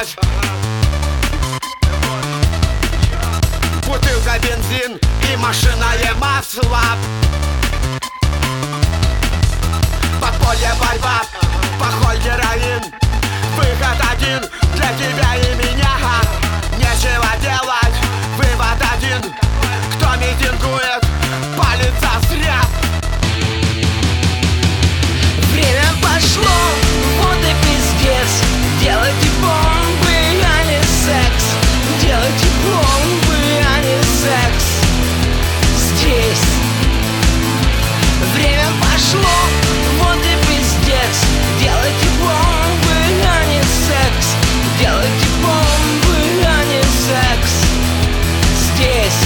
делать. Бутылка бензин и машинное масло. Подполье, борьба, поход, героин. Выход один для тебя и меня. Нечего делать, вывод один. Кто митингует, палится зря. Время пошло, вот и пиздец. Делайте бомбы, а не секс. Делайте бомбы, а не секс. Здесь время пошло, вот и пиздец. Делайте бомбы, а не секс. Делайте бомбы, а не секс. Здесь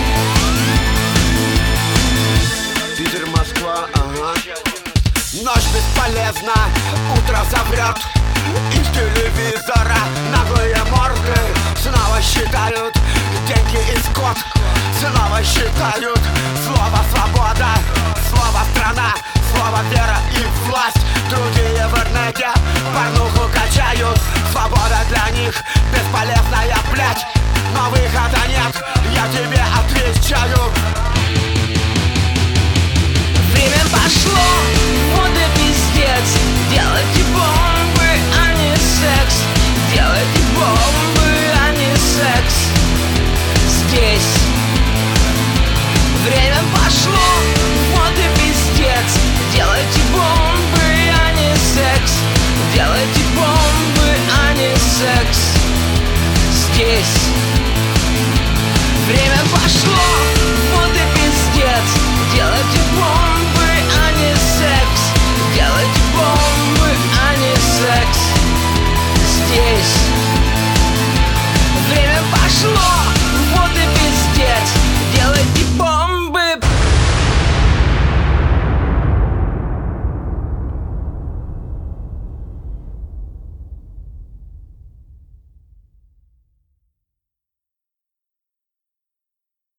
Питер, Москва, ага. Ночь бесполезна, утро заврет. Из телевизора наглые морды снова считают деньги и скот. Снова считают слово свобода, слово страна, слово вера и власть. Другие в интернете порнуху качают. Свобода для них бесполезная, блядь. Но выхода нет, я